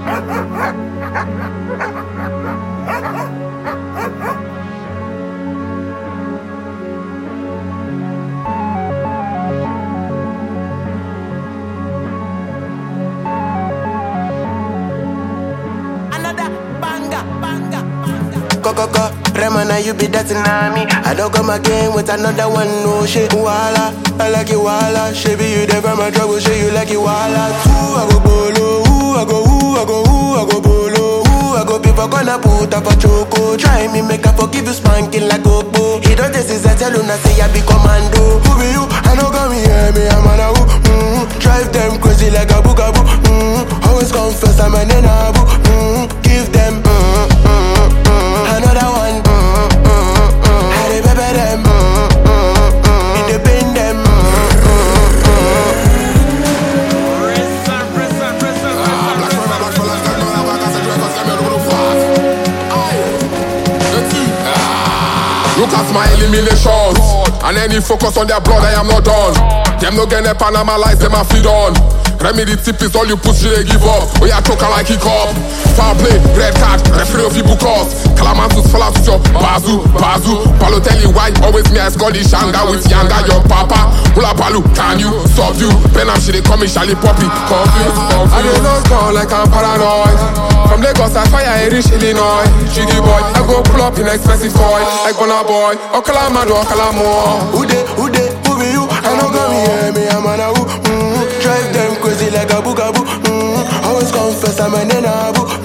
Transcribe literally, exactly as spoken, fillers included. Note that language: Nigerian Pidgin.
Coco, Remana, you be dancing on me. I don't come again with another one, no shit. Walla, I like you, walla. Shabby, you there from my trouble, shit, you like you, walla. Ooh, I go bolo, ooh, I go, ooh, I go, ooh, I go bolo, ooh, I go people gonna put up a choco. Try me, make I forgive you, spanking like Gopo. He don't test his tell you, say I be commando. Who be you? I know come here, me, I'm on a woo. Mm-hmm. Drive them crazy like a boogaboo. Mm-hmm. Always confess, I'm an enaboo. Mm-hmm. Give them, mm-hmm. Another one, mm, mm, mm. How they pepper them, mm, mm, mm. They pain them, mm, mm, mm. Look at my eliminations, and any focus on their blood, I am not done. Them no get their Panama lights, them a feed on. Remedy tip is all you push, they give up. Oh yeah, choke like kick up. Foul play, red card, referee of people cause. Calamantus fall out with your bazoo, bazoo. Balotelli white, always me I score the shanga with Yanga, your papa. Hula Palu, can you subdue? Benham she they call me Charlie Poppy. Confused, confused. I don't know, gone like I'm paranoid. From Lagos I fire, I reach Illinois. Jiggy boy, I go pull up in expensive toy. Like Bonner boy, Okalamado, Okalamo. Who they, who they, who be you? I know come here, me I'm on a woo. Mm-hmm. Drive them crazy like a boogaboo. Mm-hmm. Always confess I'm an enaboo.